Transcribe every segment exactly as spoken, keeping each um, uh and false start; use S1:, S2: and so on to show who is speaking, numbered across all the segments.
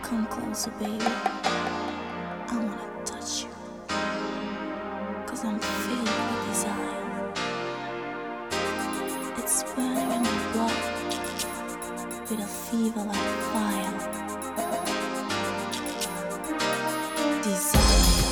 S1: Come closer, baby. I wanna touch you. Cause I'm filled with desire. It's burning in my blood with a fever like fire. Desire.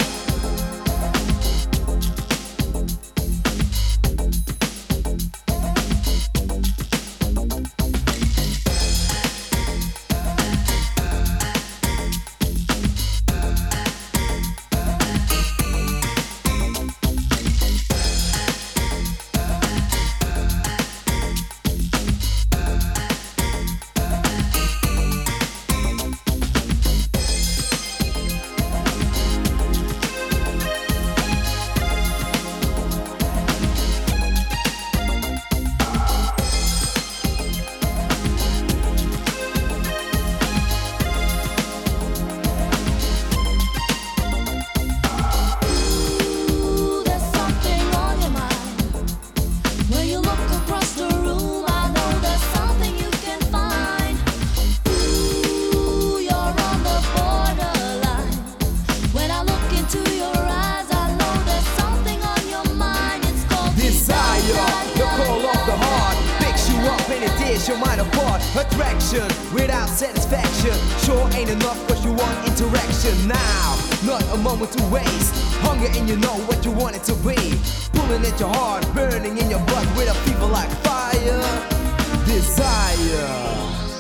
S2: Your mind apart, attraction without satisfaction. Sure ain't enough cause you want interaction. Now, not a moment to waste. Hunger and you know what you want it to be. Pulling at your heart, burning in your blood with a fever like fire. Desire.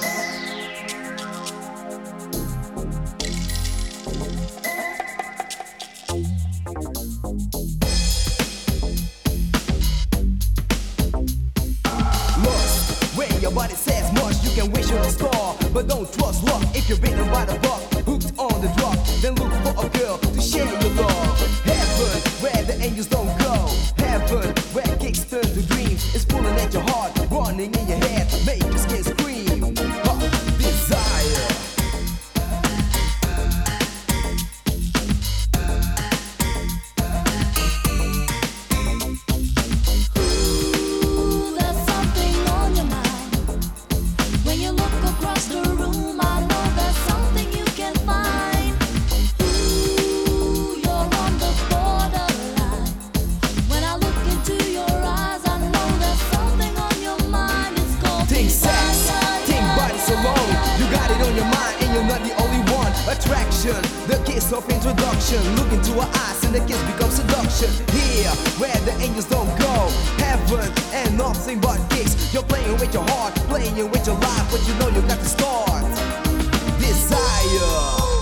S2: Your body says much, you can wish on a star, but don't trust luck. If you're bitten by the buck, hooked on the drug, then look for a girl to share your love. Heaven, where the angels don't go. Heaven, where kicks turn to dreams. It's pulling at your heart, running in your head, make your skin scream. Huh, desire. Attraction, the kiss of introduction. Look into her eyes and the kiss becomes seduction. Here, where the angels don't go. Heaven and nothing but kicks. You're playing with your heart, playing with your life, but you know you got to start. Desire.